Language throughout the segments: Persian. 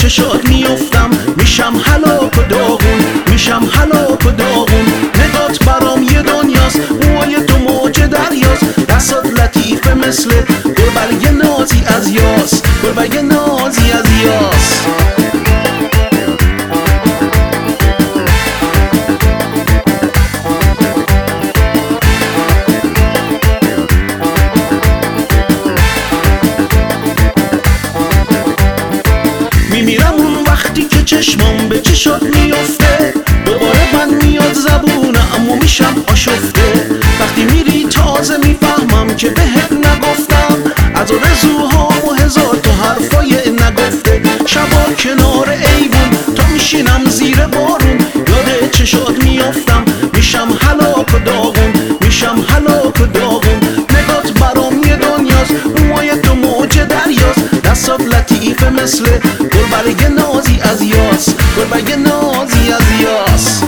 چشات میفتم، میشم هلاک و داغون، میشم هلاک و داغون. نگات برام یه دنیاست، موهای تو موج دریاست، دستات لطیفه مثل گل برگ نازی از یاس، گل برگ نازی از یاس. میمیرم اون وقتی که چشمام به چشات میفته، دوباره من میاد زبونم اما میشم آشفته. وقتی میری تازه میفهمم که بهت نگفتم از آرزوهام و هزار تا حرفای نگفته. شبا کنار ایوون تا میشینم زیر بارون، یاد چشات میافتم، میشم هلاک و داغون، میشم هلاک و داغون. نگات برام یه دنیاست، موهای تو موج دریاست، دستات لطیفه مثل گل برگ نازی از یاس، گل برگ نازی از یاس.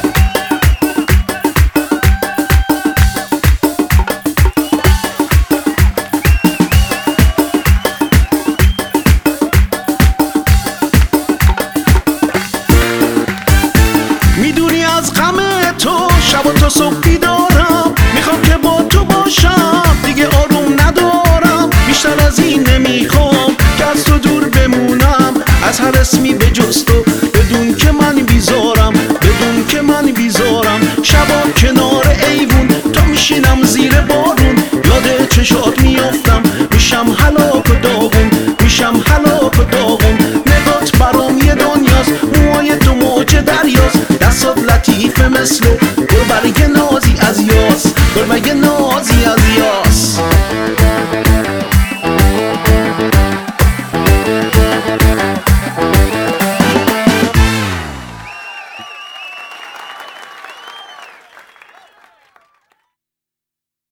میدونی از غم تو شب و تا صبح بیدارم، میخوام که با تو باشم، دیگه آروم ندارم. بیشتر از این نمیخوام که از تو دور بمونم، از هر اسمی به جز تو، بدون که من بیزارم، بدون که من بیزارم. شبا کنار ایوون تا میشینم زیر بارون، یاد چشات میافتم، میشم هلاک و داغون، میشم هلاک و داغون. نگات برام یه دنیاست، موهای تو موج دریاست، دستات لطیفه مثل گل برگ نازی از یاس، گل برگ نازی